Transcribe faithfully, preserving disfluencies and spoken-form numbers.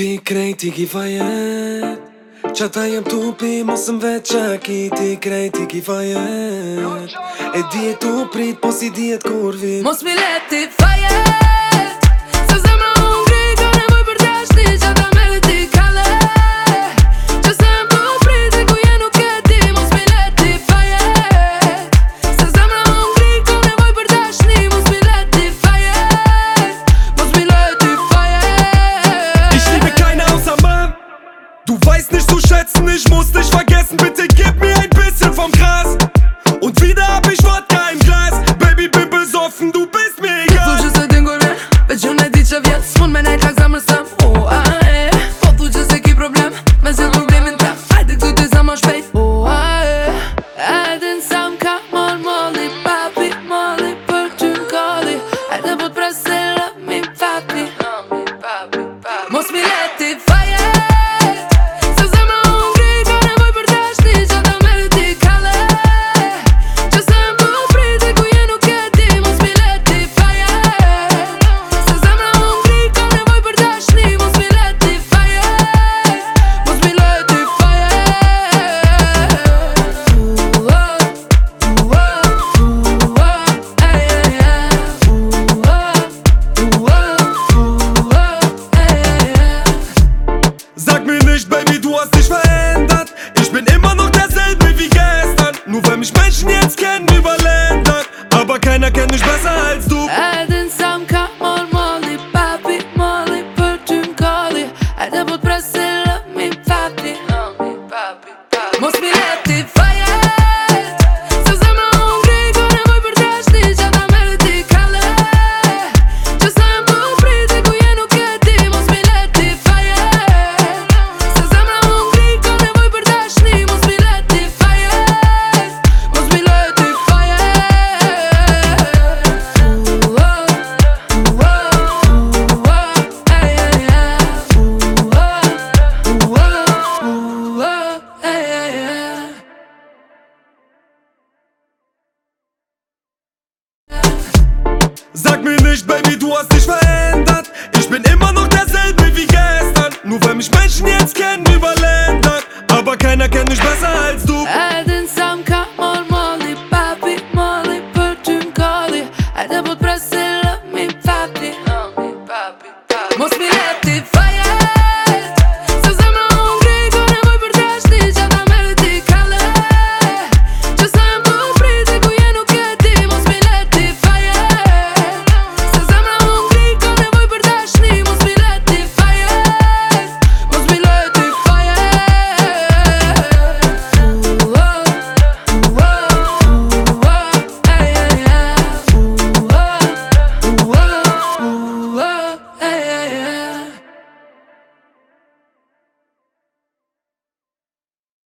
Ti krejti ki fajet Qata jem tupi mos m'vet qaki Ti krejti ki fajet E dihet tu prit po si dihet kur vit Mos mi let ti fajet Se zemra unë gri ka nevoj për t'jashti Qata me dhe ti kale Që se më tu prit e ku je nuk e di Mos mi let ti fajet Se zemra unë gri ka nevoj për t'jashti Mos mi let ti fajet Mos mi let ti fajet Ich liebe keine außer Mann. Du weißt nicht, du schätzt nicht, musst nicht vergessen. Bitte gib mir ein bisschen vom Gras. Und wieder hab ich Wodka im Glas. Baby, bin besoffen, du bist mir Po egal. thu që se t'ingur me Veç unë e di që vjet S'mun me nejt lak zamër sëm O a e Po thu që se ki problem Me zil problemin tem Hajde këtu ty sa ma shpejt O a e Edin sa m'ka mor molli Papi molli për ty n'kolli Hajde po t'pres se love me papi Mos mi let ti